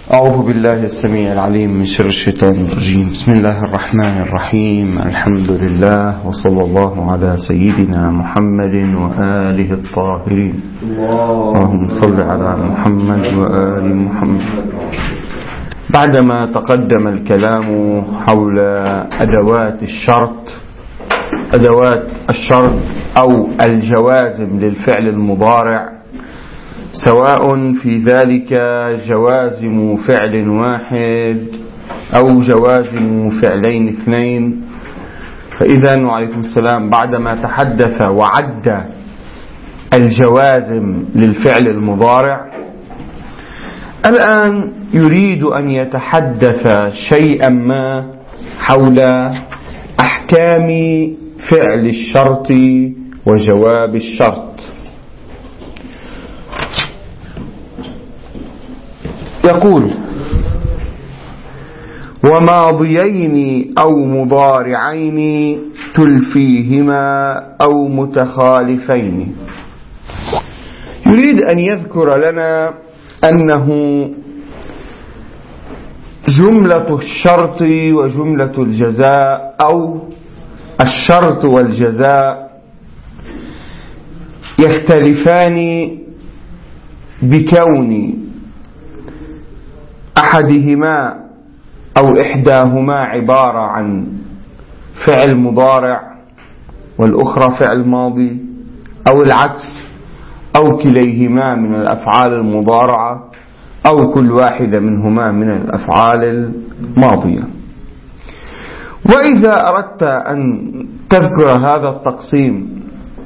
أعوذ بالله السميع العليم من شر الشيطان الرجيم. بسم الله الرحمن الرحيم. الحمد لله وصلى الله على سيدنا محمد وآله الطاهرين. اللهم صل على محمد وآل محمد. بعدما تقدم الكلام حول أدوات الشرط أو الجوازم للفعل المضارع، سواء في ذلك جوازم فعل واحد أو جوازم فعلين اثنين، فإذا وعليكم السلام بعدما تحدث وعد الجوازم للفعل المضارع، الآن يريد أن يتحدث شيئا ما حول أحكام فعل الشرط وجواب الشرط. يقول: وماضيين أو مضارعين تلفيهما أو متخالفين. يريد أن يذكر لنا أنه جملة الشرط وجملة الجزاء أو الشرط والجزاء يختلفان بكون أحدهما أو إحداهما عبارة عن فعل مضارع والأخرى فعل ماضي، أو العكس، أو كليهما من الأفعال المضارعة، أو كل واحدة منهما من الأفعال الماضية. وإذا أردت أن تذكر هذا التقسيم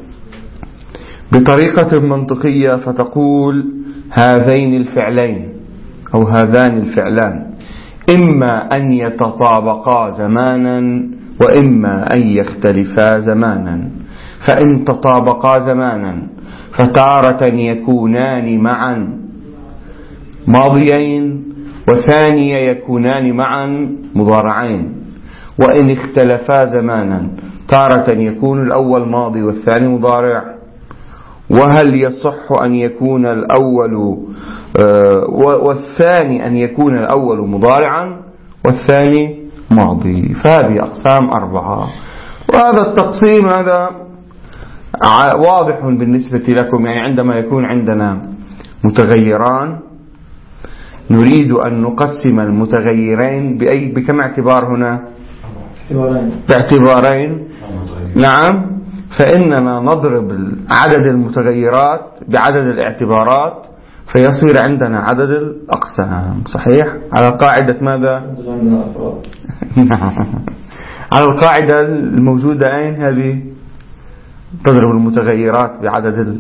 بطريقة منطقية فتقول: هذين الفعلين أو هذان الفعلان إما أن يتطابقا زمانا وإما أن يختلفا زمانا. فإن تطابقا زمانا فتارة يكونان معا ماضيين، وثانية يكونان معا مضارعين. وإن اختلفا زمانا تارة يكون الأول ماضي والثاني مضارع. وهل يصح أن يكون الأول والثاني أن يكون الأول مضارعا والثاني ماضي. فهذه أقسام 4. وهذا التقسيم هذا واضح بالنسبة لكم. يعني عندما يكون عندنا متغيران نريد أن نقسم المتغيرين بكم اعتبار هنا؟ باعتبارين. نعم، فإننا نضرب عدد المتغيرات بعدد الاعتبارات فيصير عندنا عدد الأقسام. صحيح؟ على قاعدة ماذا؟ على القاعدة الموجودة أين هذه؟ تضرب المتغيرات بعدد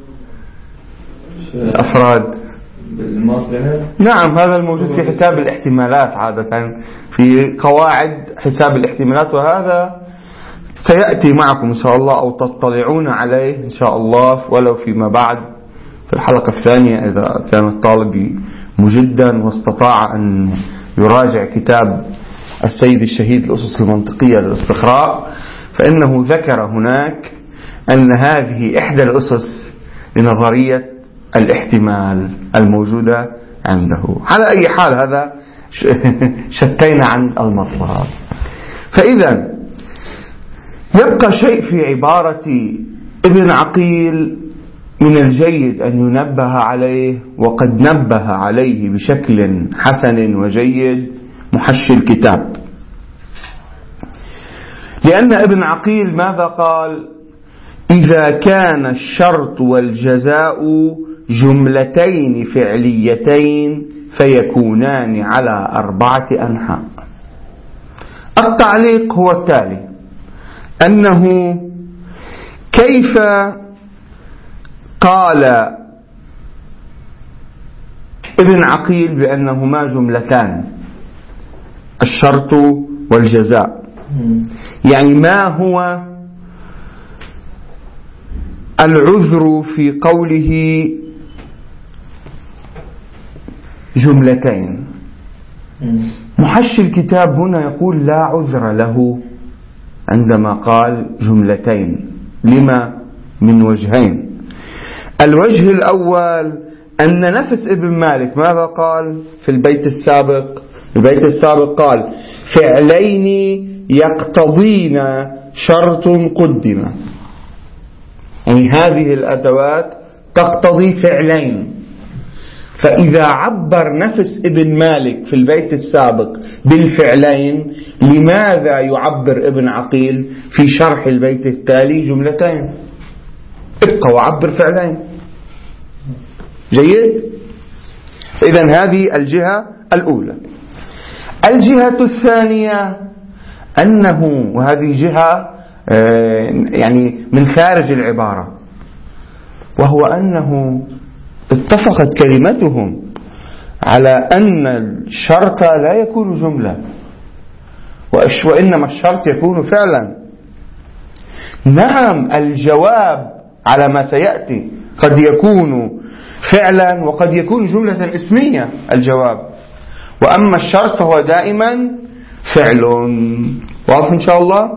الأفراد. نعم، هذا الموجود في حساب الاحتمالات عادة، في قواعد حساب الاحتمالات، وهذا سيأتي معكم إن شاء الله أو تطلعون عليه إن شاء الله ولو فيما بعد في الحلقة الثانية، إذا كان الطالب مجدا واستطاع أن يراجع كتاب السيد الشهيد الأسس المنطقية للاستقراء، فإنه ذكر هناك أن هذه إحدى الأسس لنظرية الاحتمال الموجودة عنده. على أي حال هذا شتينا عن المطلب. فإذا يبقى شيء في عبارة ابن عقيل من الجيد أن ينبه عليه، وقد نبه عليه بشكل حسن وجيد محشي الكتاب. لأن ابن عقيل ماذا قال؟ إذا كان الشرط والجزاء جملتين فعليتين فيكونان على 4 أنحاء. التعليق هو التالي: أنه كيف قال ابن عقيل بأنهما جملتان الشرط والجزاء؟ يعني ما هو العذر في قوله جملتين؟ محشي الكتاب هنا يقول لا عذر له عندما قال جملتين. لما؟ من وجهين. الوجه الأول أن نفس ابن مالك ماذا قال في البيت السابق؟ البيت السابق قال فعلين يقتضين شرط قدم، يعني هذه الأدوات تقتضي فعلين. فإذا عبر نفس ابن مالك في البيت السابق بالفعلين، لماذا يعبر ابن عقيل في شرح البيت التالي جملتين؟ ابقى وعبر فعلين. جيد؟ إذن هذه الجهة الأولى. الجهة الثانية أنه، وهذه جهة يعني من خارج العبارة، وهو أنه اتفقت كلمتهم على أن الشرط لا يكون جملة، وإنما الشرط يكون فعلا. نعم، الجواب على ما سيأتي قد يكون فعلا وقد يكون جملة اسمية الجواب، وأما الشرط فهو دائما فعل. واضح إن شاء الله؟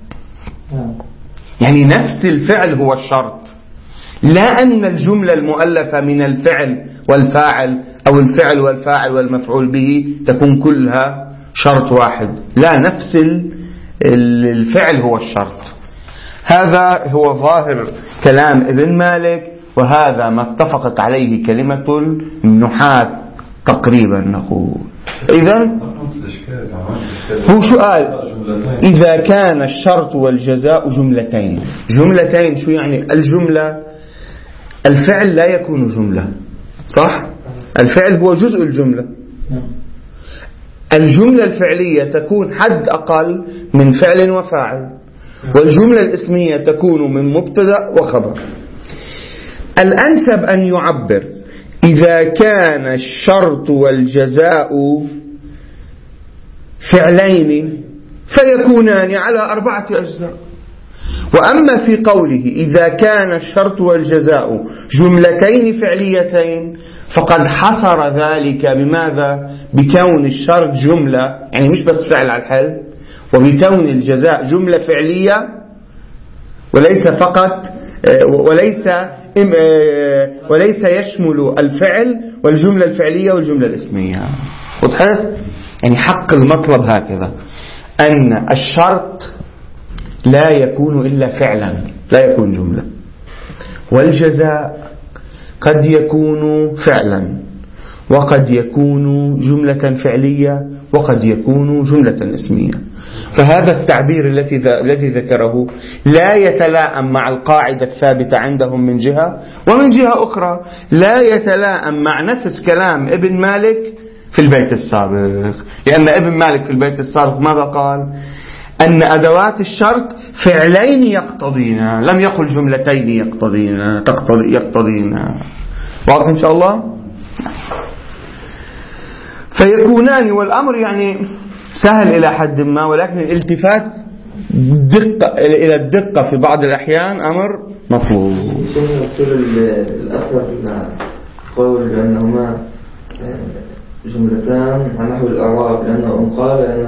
يعني نفس الفعل هو الشرط، لا أن الجملة المؤلفة من الفعل والفاعل أو الفعل والفاعل والمفعول به تكون كلها شرط واحد، لا، نفس الفعل هو الشرط. هذا هو ظاهر كلام ابن مالك، وهذا ما اتفقت عليه كلمة النحاة تقريبا نقول. إذن هو سؤال، إذا كان الشرط والجزاء جملتين، جملتين شو يعني؟ الجملة، الفعل لا يكون جملة، صح؟ الفعل هو جزء الجملة. الجملة الفعلية تكون حد أقل من فعل وفاعل، والجملة الاسمية تكون من مبتدأ وخبر. الأنسب أن يعبر إذا كان الشرط والجزاء فعلين فيكونان على 4 أجزاء. وأما في قوله إذا كان الشرط والجزاء جملتين فعليتين فقد حصر ذلك بماذا؟ بكون الشرط جملة، يعني مش بس فعل على الحل، وبكون الجزاء جملة فعلية وليس فقط وليس يشمل الفعل والجملة الفعلية والجملة الاسمية. وضحت؟ يعني حق المطلب هكذا، أن الشرط لا يكون إلا فعلا، لا يكون جملة، والجزاء قد يكون فعلا وقد يكون جملة فعلية وقد يكون جملة اسمية. فهذا التعبير الذي ذكره لا يتلائم مع القاعدة الثابتة عندهم من جهة، ومن جهة أخرى لا يتلائم مع نفس كلام ابن مالك في البيت السابق، لأن ابن مالك في البيت السابق ماذا قال؟ أن أدوات الشرط فعلين يقتضينا، لم يقل جملتين يقتضينا. واضح إن شاء الله؟ فيكونان، والأمر يعني سهل إلى حد ما، ولكن الالتفات إلى الدقة في بعض الأحيان أمر مطلوب. الأثر قول بأنهما جملتان عن نحو الأعراب، لأنه قال أن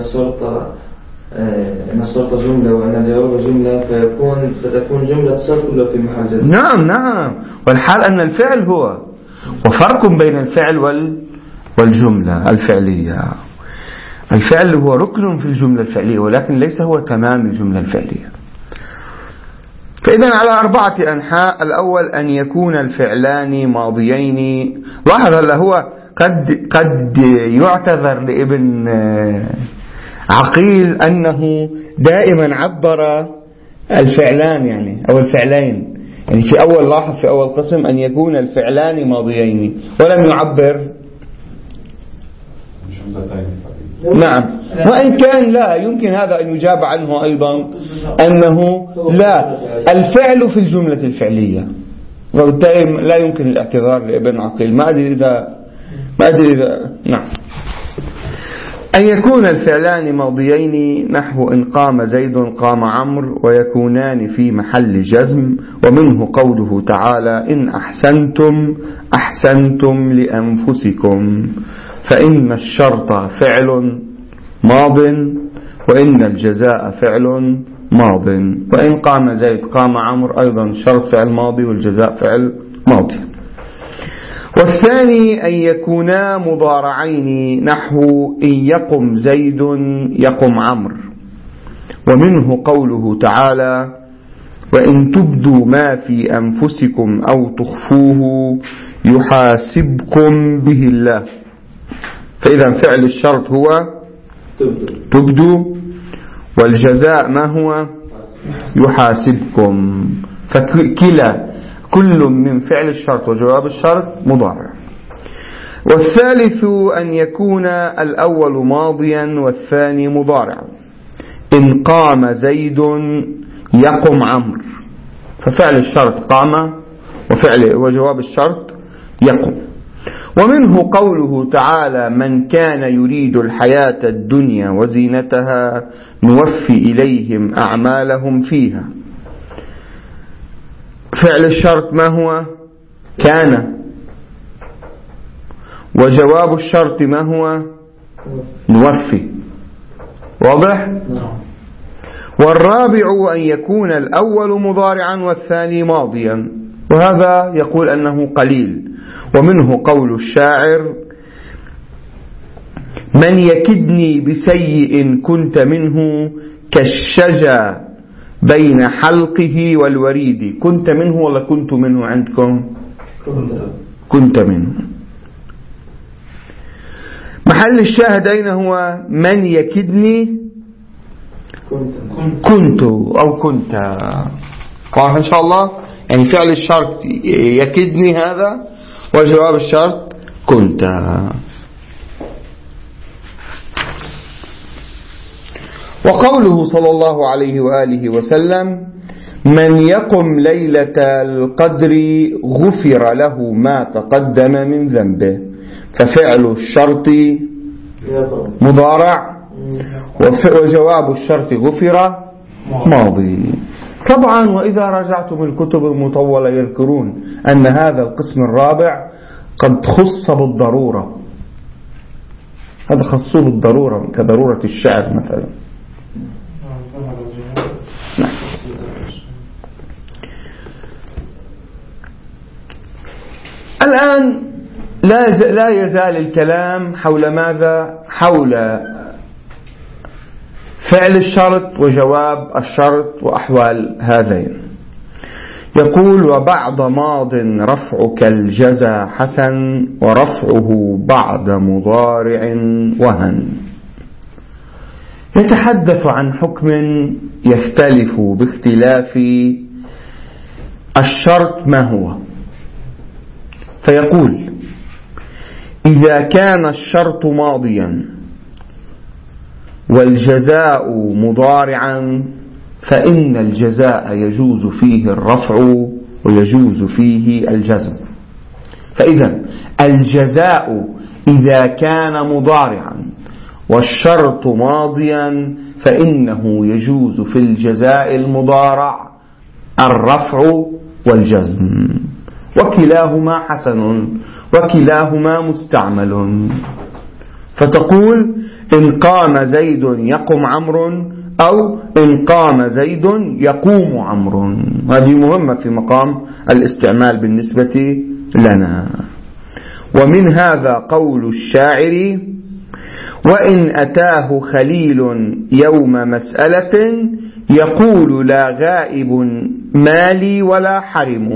الشرط جملة وأن الجواب جملة، فتكون جملة الشرط كلها في محل جزم. نعم، والحال أن الفعل هو، وفرق بين الفعل والجملة الفعلية. الفعل هو ركن في الجملة الفعلية، ولكن ليس هو تمام الجملة الفعلية. فإذا على 4 أنحاء. الأول أن يكون الفعلان ماضيين. لاحظ هلا هو قد يعتذر لابن عقيل أنه دائما عبر الفعلان يعني أو الفعلين، يعني في أول، لاحظ في أول قسم أن يكون الفعلان ماضيين، ولم يعبر. نعم، وإن كان لا يمكن هذا أن يجاب عنه أيضا أنه لا، الفعل في الجملة الفعلية، وبالتالي لا يمكن الاعتذار لابن عقيل. ما أدري إذا نعم. أن يكون الفعلان ماضيين نحو إن قام زيد قام عمرو، ويكونان في محل جزم، ومنه قوله تعالى إن أحسنتم لأنفسكم، فإن الشرط فعل ماض وإن الجزاء فعل ماض، وإن قام زيد قام عمرو أيضا شرط فعل ماضي والجزاء فعل ماضي. والثاني أن يكونا مضارعين نحو إن يقم زيد يقم عمرو. ومنه قوله تعالى وإن تبدوا ما في أنفسكم أو تخفوه يحاسبكم به الله. فإذا فعل الشرط هو تبدوا، والجزاء ما هو يحاسبكم. فكلا كل من فعل الشرط وجواب الشرط مضارع. والثالث أن يكون الأول ماضيا والثاني مضارعا. إن قام زيد يقم عمرو، ففعل الشرط قام وجواب الشرط يقم. ومنه قوله تعالى من كان يريد الحياة الدنيا وزينتها نوفي إليهم أعمالهم فيها. فعل الشرط ما هو؟ كان. وجواب الشرط ما هو؟ نوفي. واضح؟ والرابع أن يكون الأول مضارعا والثاني ماضيا، وهذا يقول أنه قليل. ومنه قول الشاعر من يكدني بسيء كنت منه كالشجا بين حلقه والوريد. كنت منه ولا كنت منه عندكم؟ كنت منه. محل الشاهد أين هو؟ من يكدني كنت أو كنت. واضح إن شاء الله؟ يعني فعل الشرط يكدني هذا، وجواب الشرط كنت. وقوله صلى الله عليه وآله وسلم من يقم ليلة القدر غفر له ما تقدم من ذنبه. ففعل الشرط مضارع وجواب الشرط غفر ماضي. طبعا وإذا رجعتم الكتب المطولة يذكرون أن هذا القسم الرابع قد خص بالضرورة. هذا خصوه بالضرورة كضرورة الشعر مثلا. الآن لا يزال الكلام حول ماذا؟ حول فعل الشرط وجواب الشرط وأحوال هذين. يقول وبعد ماض رفعك الجزا حسن ورفعه بعد مضارع وهن. يتحدث عن حكم يختلف باختلاف الشرط ما هو. فيقول إذا كان الشرط ماضيا والجزاء مضارعا فإن الجزاء يجوز فيه الرفع ويجوز فيه الجزم. فإذا الجزاء إذا كان مضارعا والشرط ماضيا فإنه يجوز في الجزاء المضارع الرفع والجزم، وكلاهما حسن وكلاهما مستعمل. فتقول إن قام زيد يقم عمرو أو إن قام زيد يقوم عمرو. هذه مهمة في مقام الاستعمال بالنسبة لنا. ومن هذا قول الشاعر وإن أتاه خليل يوم مسألة يقول لا غائب مالي ولا حرم.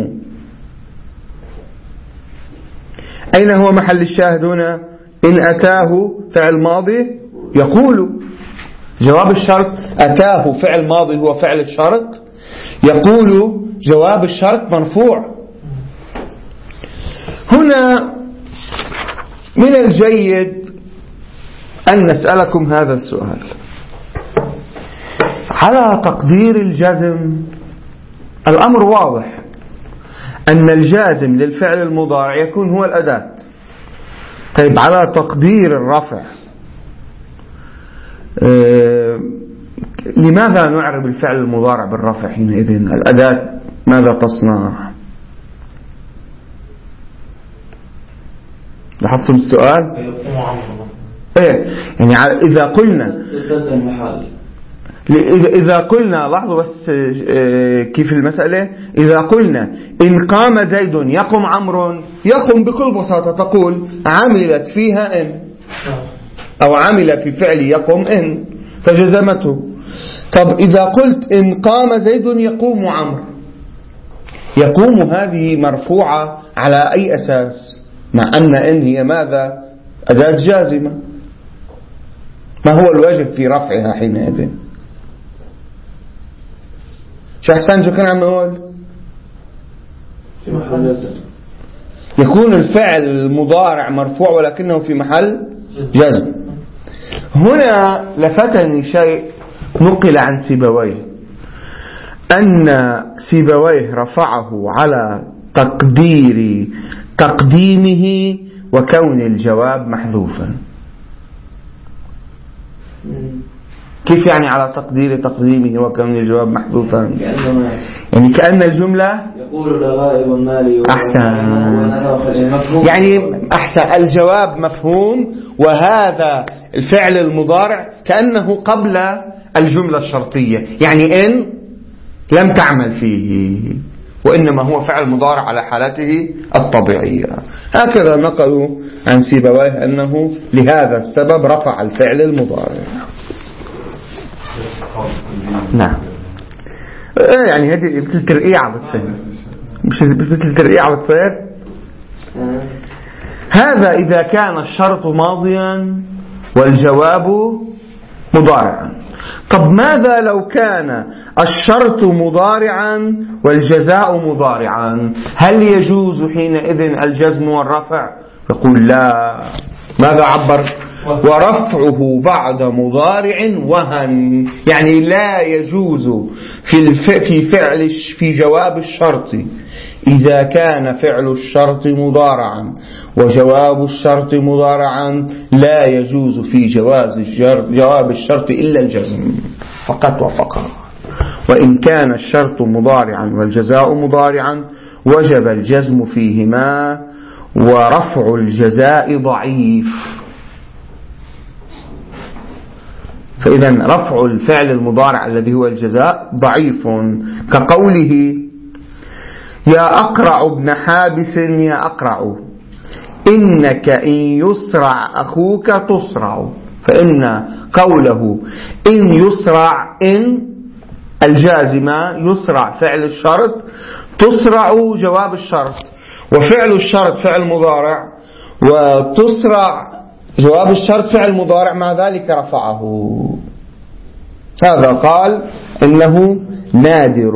أين هو محل الشاهد هنا؟ إن أتاه فعل ماضي يقول. جواب الشرط أتاه فعل ماضي هو فعل الشرط، يقول جواب الشرط مرفوع. هنا من الجيد أن نسألكم هذا السؤال على تقدير الجزم. الأمر واضح أن الجازم للفعل المضارع يكون هو الأداة. طيب على تقدير الرفع لماذا نعرب الفعل المضارع بالرفع حينئذ؟ الأداة ماذا تصنع؟ لاحظتم السؤال؟ إيه يعني إذا قلنا إذا قلنا، لاحظوا بس كيف المسألة، إذا قلنا إن قام زيد يقوم عمرو، يقوم بكل بساطة تقول عملت فيها إن، أو عمل في فعل يقوم إن فجزمته. طب إذا قلت إن قام زيد يقوم عمرو، يقوم هذه مرفوعة على أي أساس؟ مع أن إن هي ماذا؟ أداة جازمة. ما هو الواجب في رفعها حينئذ؟ شو أحسن شو كان عم نقول؟ يكون الفعل المضارع مرفوع ولكنه في محل جزم. هنا لفتني شيء نقل عن سيبويه، أن سيبويه رفعه على تقدير تقديمه وكون الجواب محذوفا. كيف يعني على تقدير تقديمه وكون الجواب محذوفا؟ يعني كأن الجملة يقول لغائب مالي أحسن، يعني أحسن الجواب مفهوم، وهذا الفعل المضارع كأنه قبل الجملة الشرطية، يعني إن لم تعمل فيه، وإنما هو فعل مضارع على حالته الطبيعية. هكذا نقلوا عن سيبويه أنه لهذا السبب رفع الفعل المضارع. نعم، يعني هذه مثل ترقيعة بتصير، مش مثل ترقيعة بتصير. هذا إذا كان الشرط ماضيا والجواب مضارعا. طب ماذا لو كان الشرط مضارعا والجزاء مضارعا؟ هل يجوز حينئذ الجزم والرفع؟ يقول لا. ماذا عبر؟ ورفعه بعد مضارع وهن، يعني لا يجوز في جواب الشرط إذا كان فعل الشرط مضارعا وجواب الشرط مضارعا، لا يجوز في جواب الشرط إلا الجزم فقط وفقط. وإن كان الشرط مضارعا والجزاء مضارعا وجب الجزم فيهما، ورفع الجزاء ضعيف. فإذا رفع الفعل المضارع الذي هو الجزاء ضعيف، كقوله يا أقرع ابن حابس يا أقرع، إنك إن يسرع أخوك تسرع. فإن قوله إن يسرع، إن الجازمة، يسرع فعل الشرط، تسرع جواب الشرط، وفعل الشرط فعل مضارع، وتسرع جواب الشرط فعل مضارع، مع ذلك رفعه. هذا قال إنه نادر.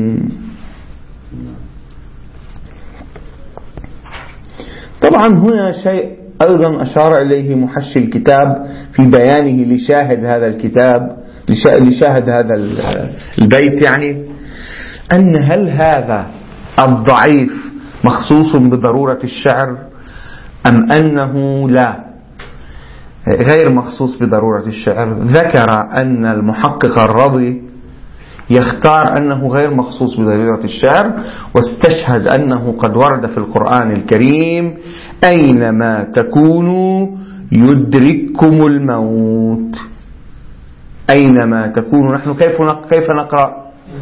طبعا هنا شيء أيضا أشار إليه محشي الكتاب في بيانه لشاهد هذا الكتاب، لشاهد هذا البيت، يعني أن هل هذا الضعيف مخصوص بضرورة الشعر أم أنه لا غير مخصوص بضرورة الشعر؟ ذكر أن المحقق الرضي يختار أنه غير مخصوص بضرورة الشعر، واستشهد أنه قد ورد في القرآن الكريم أينما تكونوا يدرككم الموت. أينما تكونوا، نحن كيف نقرأ؟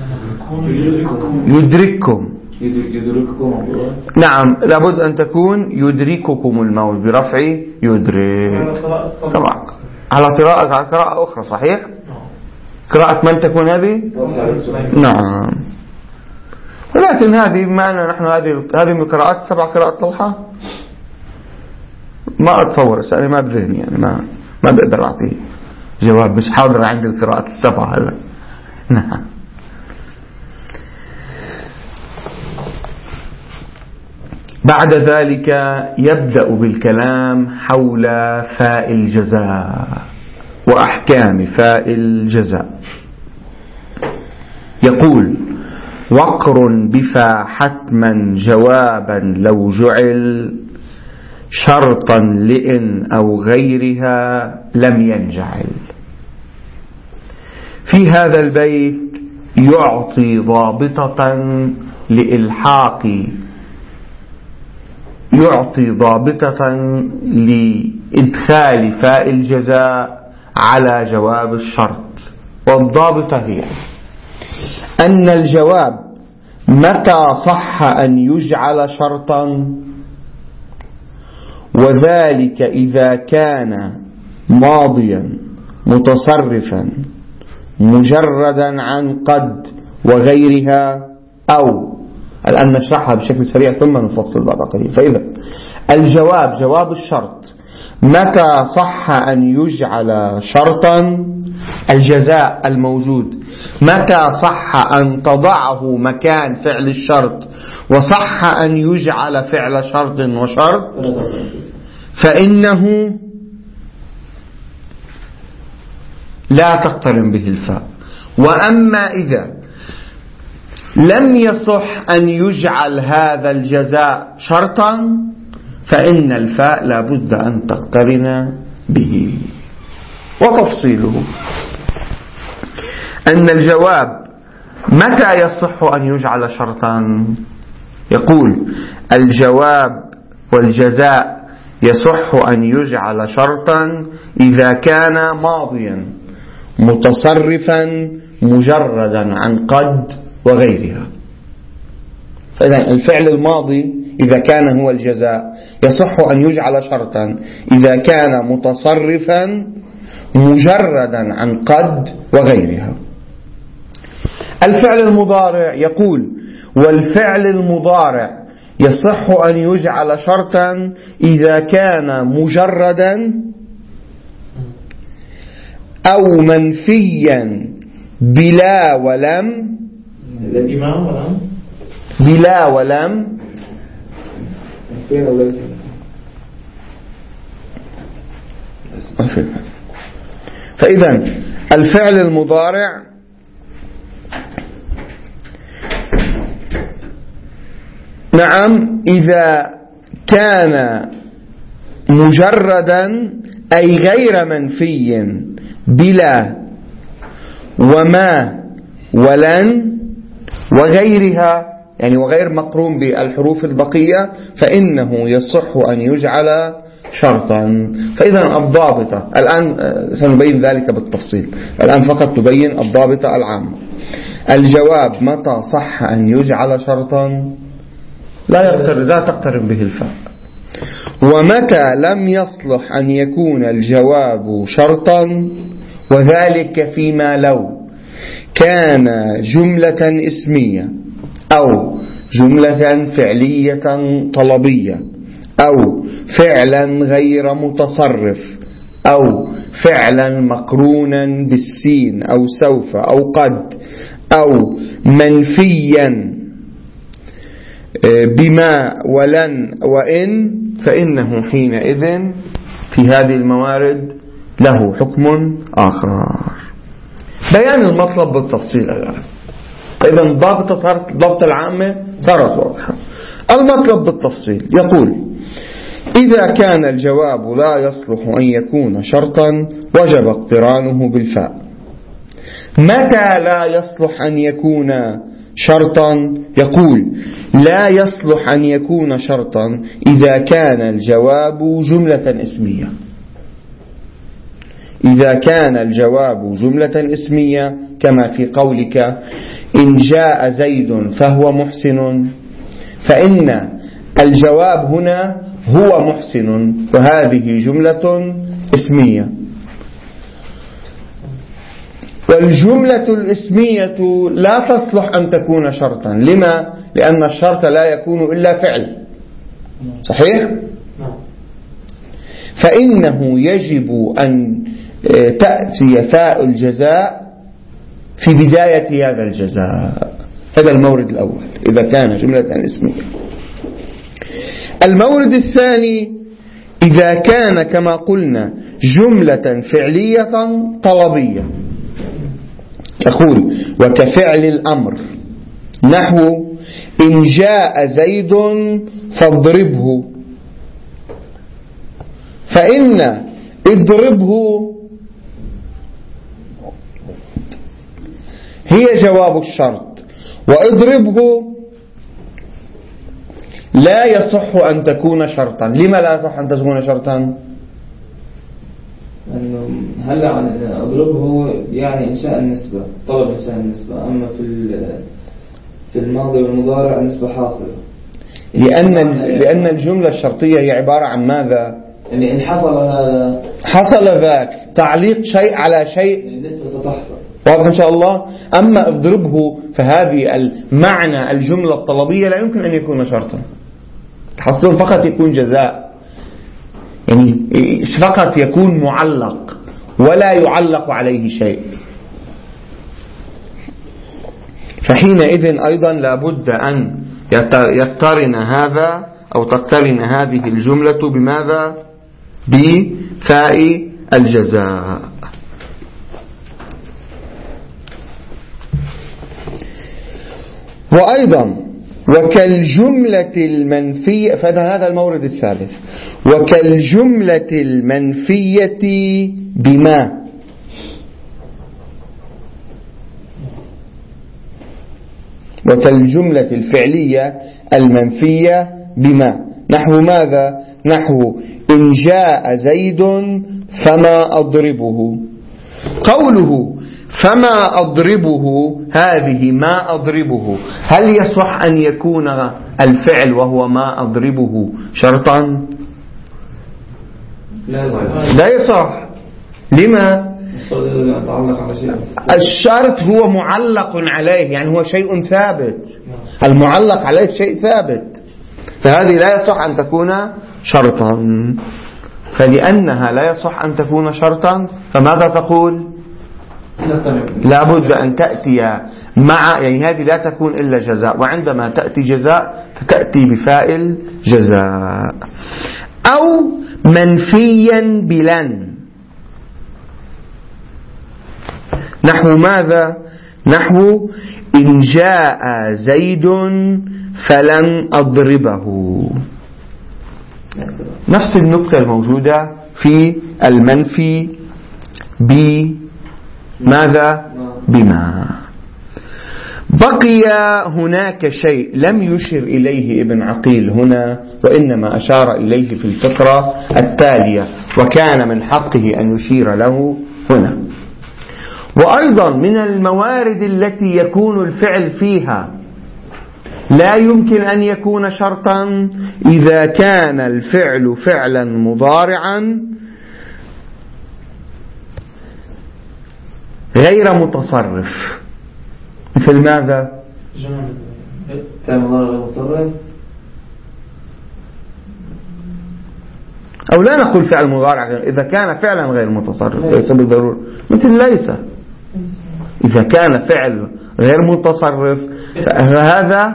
يدرككم. نعم، لابد أن تكون يدرككم الموت برفع يدرك. طبعا على قراءة أخرى صحيح؟ قراءة من تكون هذه؟ نعم. ولكن هذه معنا نحن هذه من قراءات 7 قراءات طلحة، ما أتصور أنا ما بذهني، يعني ما بقدر أعطيه جواب، مش حاضر عندي القراءات 7 هلا. نعم. بعد ذلك يبدأ بالكلام حول فاء الجزاء وأحكام فاء الجزاء. يقول وقر بفا حتما جوابا لو جعل شرطا لإن أو غيرها لم ينجعل. في هذا البيت يعطي ضابطة لإدخال فاء الجزاء على جواب الشرط والضابطة هي أن الجواب متى صح أن يجعل شرطا، وذلك إذا كان ماضيا متصرفا مجردا عن قد وغيرها، أو الآن نشرحها بشكل سريع ثم نفصل بعد قليل. فإذا الجواب جواب الشرط متى صح أن يجعل شرطا، الجزاء الموجود متى صح أن تضعه مكان فعل الشرط وصح أن يجعل فعل شرط وشرط، فإنه لا تقترن به الفاء. وأما إذا لم يصح أن يجعل هذا الجزاء شرطا فإن الفاء لا بد أن تقترن به. وتفصيله أن الجواب متى يصح أن يجعل شرطا، يقول الجواب والجزاء يصح أن يجعل شرطا إذا كان ماضيا متصرفا مجردا عن قد وغيرها. فإذا الفعل الماضي إذا كان هو الجزاء يصح أن يجعل شرطا إذا كان متصرفا مجردا عن قد وغيرها. الفعل المضارع يقول والفعل المضارع يصح أن يجعل شرطا إذا كان مجردا أو منفيا بلا ولم، بلا ولم فإذا الفعل المضارع نعم إذا كان مجردا أي غير منفي بلا وما ولن وغيرها، يعني وغير مقرون بالحروف البقية، فإنه يصح أن يجعل شرطا. فإذا الضابطة الآن سنبين ذلك بالتفصيل، الآن فقط تبين الضابطة العامة. الجواب متى صح أن يجعل شرطا لا تقترن به الفاء. ومتى لم يصلح أن يكون الجواب شرطا، وذلك فيما لو كان جملة اسمية أو جملة فعلية طلبية أو فعلا غير متصرف أو فعلا مقرونا بالسين أو سوف أو قد أو منفيا بما ولن وإن، فإنه حينئذ في هذه الموارد له حكم آخر. بيان المطلب بالتفصيل الآن. إذا الضابطة العامة صارت واضحة. المطلب بالتفصيل يقول إذا كان الجواب لا يصلح أن يكون شرطا وجب اقترانه بالفاء. متى لا يصلح أن يكون شرطا؟ يقول لا يصلح أن يكون شرطا إذا كان الجواب جملة اسمية. إذا كان الجواب جملة اسمية كما في قولك إن جاء زيد فهو محسن، فإن الجواب هنا هو محسن وهذه جملة اسمية. والجملة الاسمية لا تصلح أن تكون شرطا. لما؟ لأن الشرط لا يكون إلا فعل، صحيح؟ فإنه يجب أن تأتي فاء الجزاء في بداية هذا الجزاء. هذا المورد الأول إذا كان جملة اسمية. المورد الثاني إذا كان كما قلنا جملة فعلية طلبية. يقول وكفعل الأمر نحو إن جاء زيد فاضربه، فإن اضربه هي جواب الشرط، واضربه لا يصح أن تكون شرطا. لما لا يصح أن تكون شرطا؟ أنه هلا أضربه يعني إنشاء النسبة، طلب إنشاء النسبة، أما في الماضي والمضارع النسبة حاصلة. لأن الجملة الشرطية هي عبارة عن ماذا؟ يعني إن حصل ذاك تعليق شيء على شيء، النسبة ستحصل. واضح إن شاء الله. أما اضربه فهذه المعنى الجملة الطلبية لا يمكن أن يكون شرطا، حصل فقط يكون جزاء، يعني فقط يكون معلق ولا يعلق عليه شيء. فحينئذ أيضا لابد أن يقترن هذا أو تقترن هذه الجملة بماذا؟ بفاء الجزاء. وأيضا وكالجملة المنفية، فهذا المورد الثالث، وكالجملة المنفية بما، وكالجملة الفعلية المنفية بما، نحو ماذا؟ نحو إن جاء زيد فما أضربه. قوله فما أضربه هذه ما أضربه، هل يصح أن يكون الفعل وهو ما أضربه شرطا؟ لا يصح. لما؟ الشرط هو معلق عليه، يعني هو شيء ثابت، المعلق عليه شيء ثابت، فهذه لا يصح أن تكون شرطا. فلأنها لا يصح أن تكون شرطا فماذا تقول؟ لابد أن تأتي مع، يعني هذه لا تكون إلا جزاء، وعندما تأتي جزاء فتأتي بفاعل جزاء. أو منفيا بلن، نحو ماذا؟ نحو إن جاء زيد فلن أضربه. نفس النكتة الموجودة في المنفي بماذا؟ بما. بقي هناك شيء لم يشر إليه ابن عقيل هنا، وإنما أشار إليه في الفقرة التالية، وكان من حقه أن يشير له هنا. وأيضا من الموارد التي يكون الفعل فيها لا يمكن أن يكون شرطا إذا كان الفعل فعلا مضارعا غير متصرف. مثل ماذا؟ كان مضارع غير متصرف، أو لا نقول فعل مضارع إذا كان فعلا غير متصرف، ليس بالضرورة. مثل ليس، إذا كان فعل غير متصرف فهذا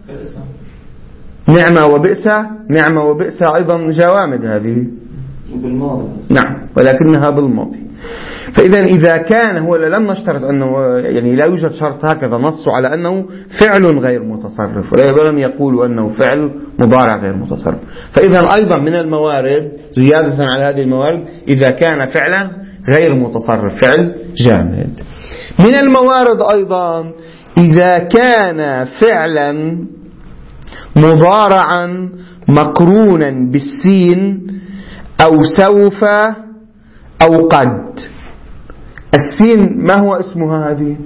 نعمة وبئس، نعمة وبئس أيضا جوامد هذه بالماضي، نعم، ولكنها بالماضي. فإذا إذا كان هو لم نشترط أنه، يعني لا يوجد شرط هكذا نص على أنه فعل غير متصرف، ولم يقولوا أنه فعل مضارع غير متصرف. فإذا أيضا من الموارد زيادة على هذه الموارد إذا كان فعلا غير متصرف، فعل جامد. من الموارد أيضا إذا كان فعلا مضارعا مقرونا بالسين أو سوف أو قد. السين ما هو اسمها هذه؟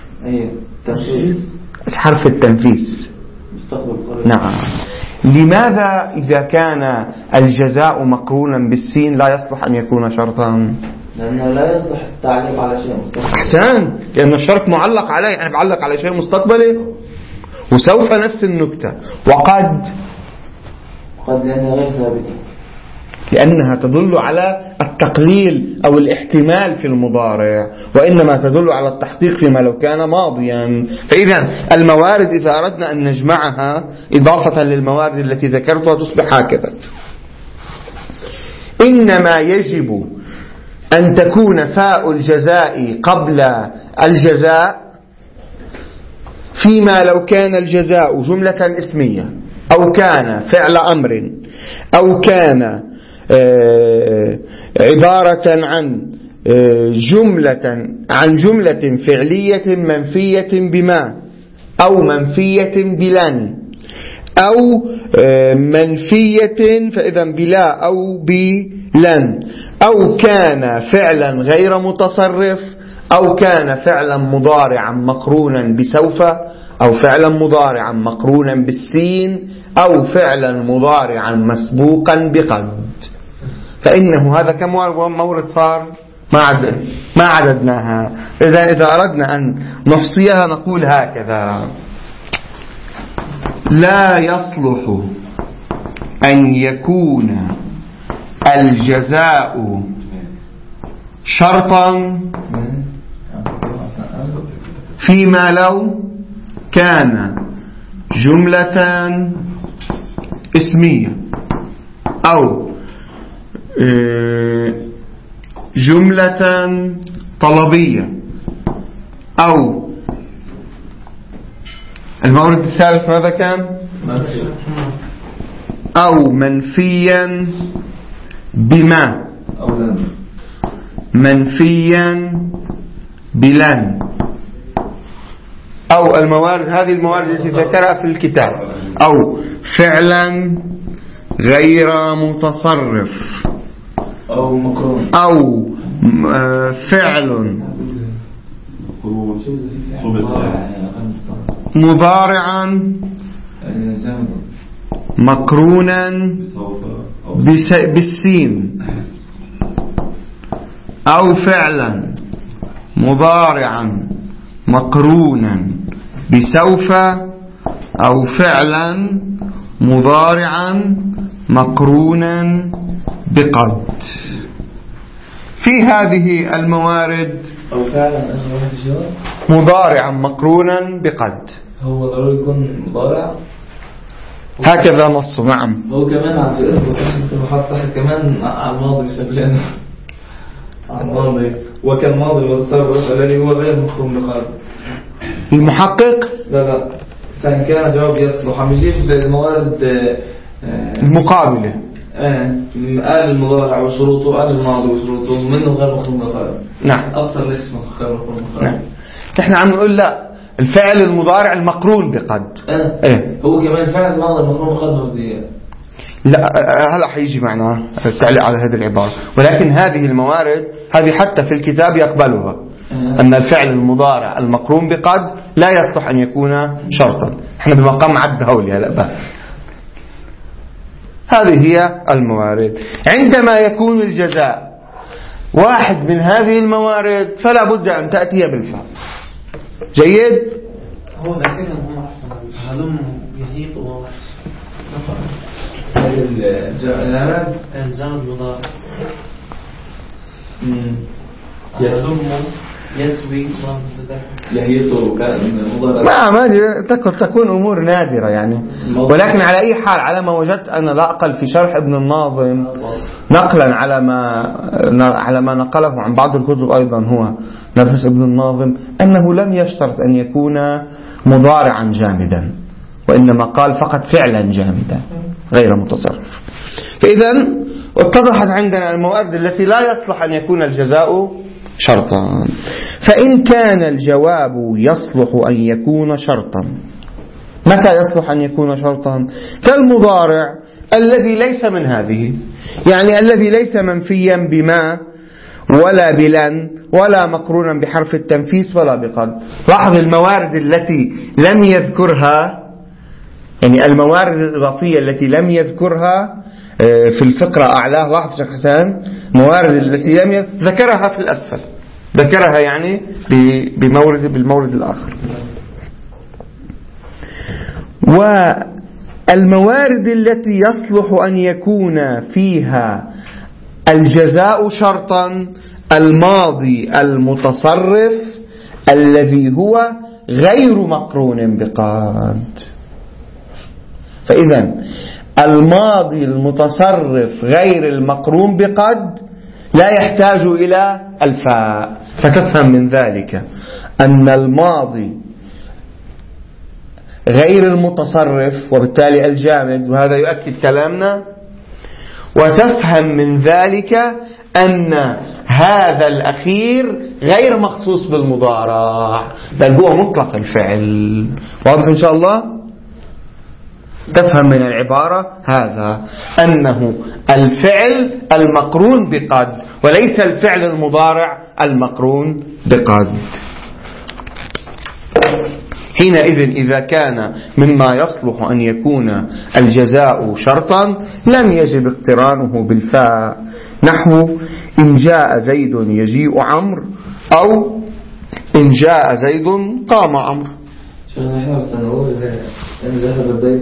حرف التنفيس. نعم. لماذا إذا كان الجزاء مقرونا بالسين لا يصلح أن يكون شرطا؟ لأنه لا يصلح التعليق على شيء مستقبلي. أحسن، لأن الشرط معلق عليه، يعني معلق على شيء مستقبلي. وسوف نفس النكتة. وقد لأنها غير ثابتة، لأنها تدل على التقليل أو الاحتمال في المضارع، وإنما تدل على التحقيق فيما لو كان ماضيا. فإذا الموارد إذا أردنا أن نجمعها إضافة للموارد التي ذكرتها تصبح هكذا: إنما يجب أن تكون فاء الجزاء قبل الجزاء فيما لو كان الجزاء جملة اسمية، أو كان فعل أمر، أو كان عبارة عن جملة فعلية منفية بما، أو منفية بلن، أو منفية فإذا بلا أو بلن، أو كان فعلا غير متصرف، أو كان فعلا مضارعا مقرونا بسوف، أو فعلا مضارعا مقرونا بالسين، أو فعلا مضارعا مسبوقا بقد. فإنه هذا كم مورد صار؟ ما عددناها. إذا أردنا أن نحصيها نقول هكذا: لا يصلح أن يكون الجزاء شرطا فيما لو كان جملة اسمية أو جملة طلبية أو المورد الثالث ماذا كان؟ أو منفيا بما، منفيا بلن، أو الموارد هذه الموارد التي ذكرها في الكتاب، أو فعلا غير متصرف، أو مقرون، أو فعل مضارعا مقرونا بالسين، أو فعلا مضارعا مقرونا بسوف، أو فعلا مضارعا مقرونا بقد. في هذه الموارد أو فعلا مضارعا مقرونا بقد، هو ضروري يكون مضارع هكذا نص. نعم. هو كمان في اسمه محط تحت كمان على الماضي بشكل على الماضي، وكان ماضي متصرف الذي هو غير مفهوم بقد. المحقق لا فإن كان جواب يصلح عم يجيب الموارد المقابلة، آل المضارع وشروطه، آل الماضي وشروطه، منه غير مفهوم بقد. نعم. أكثر ليش غير مفهوم بقد. نعم. نحن عم نقول لا، الفعل المضارع المقرون بقد. هو كمان فعل ماضي المفهوم بقد مبدئيا. لا هلا حيجي معنا التعليق على هذه العبارة، ولكن هذه الموارد هذه حتى في الكتاب يقبلها، أن الفعل المضارع المقرون بقد لا يصلح أن يكون شرطا. احنا بمقام عد هولي هلا بقى. هذه هي الموارد. عندما يكون الجزاء واحد من هذه الموارد فلا بد أن تأتي بالفعل. جيد؟ هو ذاكرهم هلم يهيط وواحد الزمن مضارع يلم يسوي يهيط مضارع. ما تكون أمور نادرة يعني، ولكن على أي حال على ما وجدت أنا لا أقل في شرح ابن الناظم نقلا على ما نقله عن بعض الكتب أيضا هو نفس ابن الناظم، أنه لم يشترط أن يكون مضارعا جامدا، وإنما قال فقط فعلا جامدا غير متصرف. فإذا اتضحت عندنا الموارد التي لا يصلح أن يكون الجزاء شرطا. فإن كان الجواب يصلح أن يكون شرطا، متى يصلح أن يكون شرطا؟ كالمضارع الذي ليس من هذه، يعني الذي ليس منفيا بما ولا بلن ولا مقرونا بحرف التنفيس ولا بقد. لاحظ الموارد التي لم يذكرها، يعني الموارد الإضافية التي لم يذكرها في الفقرة أعلاه. لاحظ شيخ حسان موارد التي لم ذكرها في الأسفل، ذكرها يعني بالمورد الآخر. والموارد التي يصلح أن يكون فيها الجزاء شرطا الماضي المتصرف الذي هو غير مقرون بقد. فإذا الماضي المتصرف غير المقرون بقد لا يحتاج إلى الفاء، فتفهم من ذلك أن الماضي غير المتصرف وبالتالي الجامد، وهذا يؤكد كلامنا، وتفهم من ذلك أن هذا الأخير غير مخصوص بالمضارع بل هو مطلق الفعل. واضح إن شاء الله؟ تفهم من العبارة هذا أنه الفعل المقرون بقد وليس الفعل المضارع المقرون بقد. حينئذ إذا كان مما يصلح أن يكون الجزاء شرطا لم يجب اقترانه بالفاء، نحو إن جاء زيد يجيء عمرو، أو إن جاء زيد قام عمرو. نحن سنقول إن ذهب زيد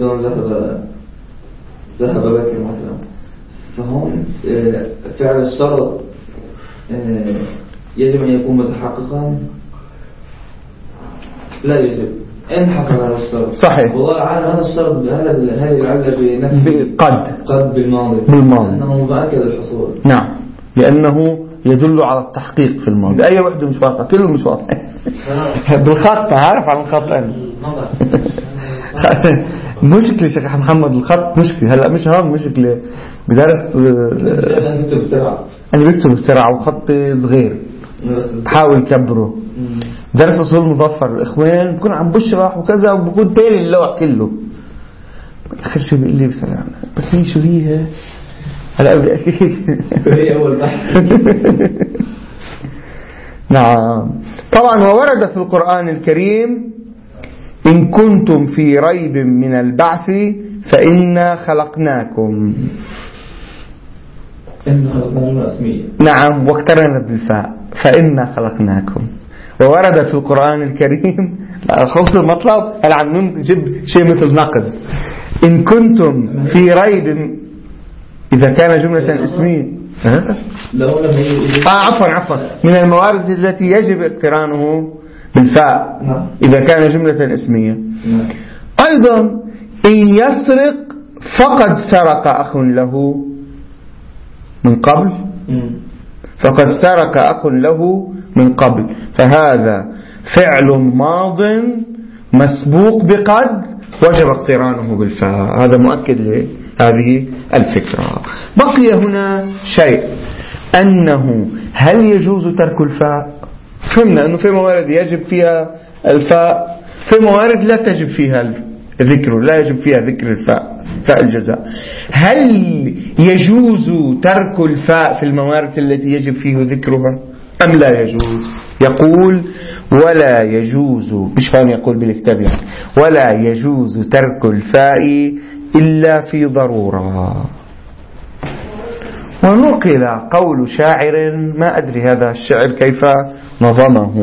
ذهب بكر مثلا، فهم فعل الشرط يجب أن يكون متحققا؟ لا يجب إن حصل هذا الشرط. صحيح. والله أعلم هذا الشرط هذه العلة بنفسه قد بالماضي لأنه مؤكد الحصول. نعم، لأنه يدل على التحقيق في الماضي. بأي وحدة مش واضحة، كله مش واضح. بالخط، عارف عن الخط أنا. مشكلة شيخ محمد، الخط مشكلة. هلا مش هون مشكلة بدرس. أنا بكتب بسرعة وخطي صغير، حاول كبره. درس أصول مظفر الإخوان بكون عم بشرح وكذا وبكون تالي اللوح كله. آخر شيء بيقول لي بسلام بس هي شو هي؟ هلا هي أول بحث. نعم. طبعا وورد في القرآن الكريم إن كنتم في ريب من البعث فإنا خلقناكم. نعم، واقترن بالفاء فإنا خلقناكم. وورد في القرآن الكريم خلص المطلب هل عم نجيب شيء مثل نقد. إن كنتم في ريب إذا كان جملة اسمية عفوا من الموارد التي يجب اقترانه بالفاء إذا كان جملة اسمية. أيضا إن يسرق فقد سرق أخ له من قبل، فقد سرق أخ له من قبل، فهذا فعل ماض مسبوق بقد وجب اقترانه بالفاء. هذا مؤكد لهذه الفكرة. بقي هنا شيء، أنه هل يجوز ترك الفاء؟ فهمنا أنه في موارد يجب فيها الفاء، في موارد لا تجب فيها ذكره، لا يجب فيها ذكر الفاء، فاء الجزاء. هل يجوز ترك الفاء في الموارد التي يجب فيه ذكرها أم لا يجوز؟ يقول ولا يجوز، مش هون يقول بالكتاب يعني، ولا يجوز ترك الفاء إلا في ضرورة. ونقل قول شاعر ما أدري هذا الشعر كيف نظمه.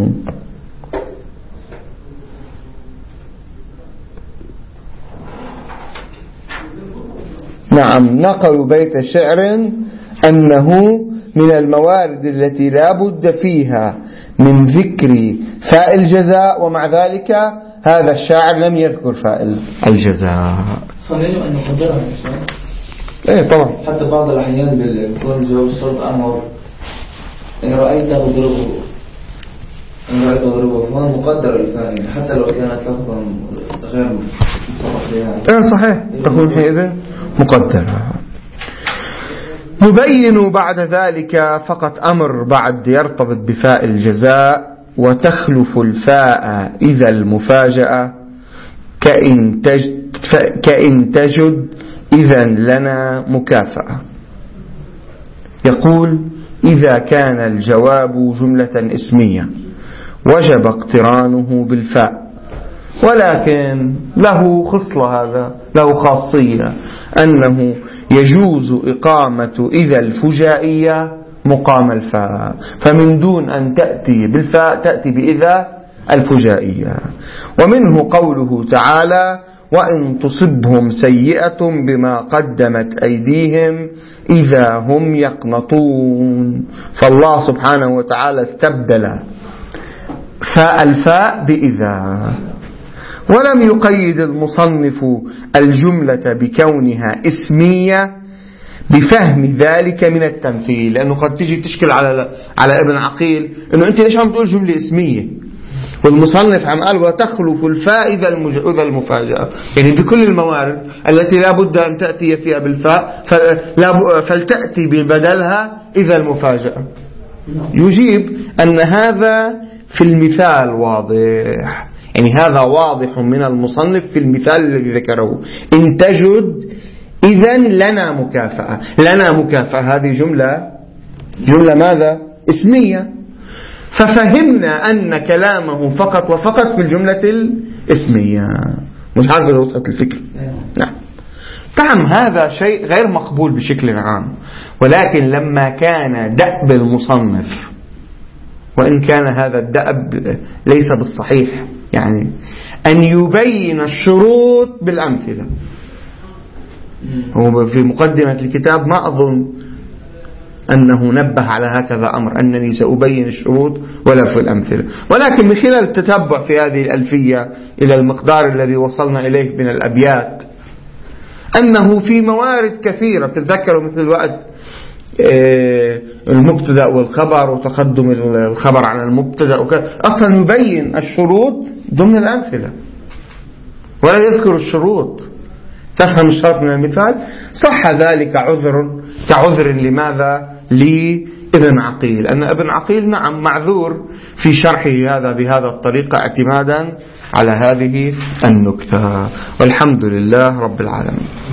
نعم، نقل بيت شعر أنه من الموارد التي لا بد فيها من ذكر فاء الجزاء، ومع ذلك هذا الشاعر لم يذكر فاء الجزاء. فنجم أن نقدرها إيه طبعا. حتى بعض الأحيان بالكون جواب الشرط أمر إن رأيته ضربه، إن رأيته ضربه فهو مقدر الفاء حتى لو كانت لفظا غير مصرح. صحيح، تكون حينئذ مقدرة. نبين بعد ذلك فقط أمر بعد يرتبط بفاء الجزاء، وتخلف الفاء إذا المفاجأة كإن تجد إذا لنا مكافأة. يقول إذا كان الجواب جملة اسمية وجب اقترانه بالفاء، ولكن له خصلة، هذا له خاصية أنه يجوز إقامة إذا الفجائية مقام الفاء، فمن دون أن تأتي بالفاء تأتي بإذا الفجائية. ومنه قوله تعالى وإن تصبهم سيئة بما قدمت أيديهم إذا هم يقنطون. فالله سبحانه وتعالى استبدل فاء الفاء بإذا، ولم يقيد المصنف الجملة بكونها اسمية بفهم ذلك من التمثيل، لأنه قد تيجي تشكل على ابن عقيل إنه أنت ليش عم تقول جملة اسمية والمصنف عم قال وتخلف الفاء إذا المفاجأة، يعني بكل الموارد التي لا بد أن تأتي فيها بالفاء فلتأتي ببدلها إذا المفاجأة. يجيب أن هذا في المثال واضح، يعني هذا واضح من المصنف في المثال الذي ذكره. إن تجد إذن لنا مكافأة. لنا مكافأة هذه جملة ماذا؟ اسمية. ففهمنا أن كلامه فقط وفقط في الجملة الاسمية. مش عارف إذا وصلت الفكرة. نعم هذا شيء غير مقبول بشكل عام، ولكن لما كان دأب المصنف، وإن كان هذا الدأب ليس بالصحيح، يعني أن يبين الشروط بالأمثلة. هو في مقدمة الكتاب ما أظن أنه نبه على هكذا أمر، أنني سأبين الشروط ولا في الأمثلة، ولكن من خلال التتبع في هذه الألفية إلى المقدار الذي وصلنا إليه من الأبيات، أنه في موارد كثيرة تتذكروا مثل الوقت المبتدأ والخبر وتقدم الخبر على المبتدأ أصلا يبين الشروط ضمن الأمثلة ولا يذكر الشروط. تفهم الشرط من المثال؟ صح ذلك كعذر لماذا؟ لابن عقيل، أن ابن عقيل نعم معذور في شرحه هذا بهذا الطريقة اعتمادا على هذه النكتة. والحمد لله رب العالمين.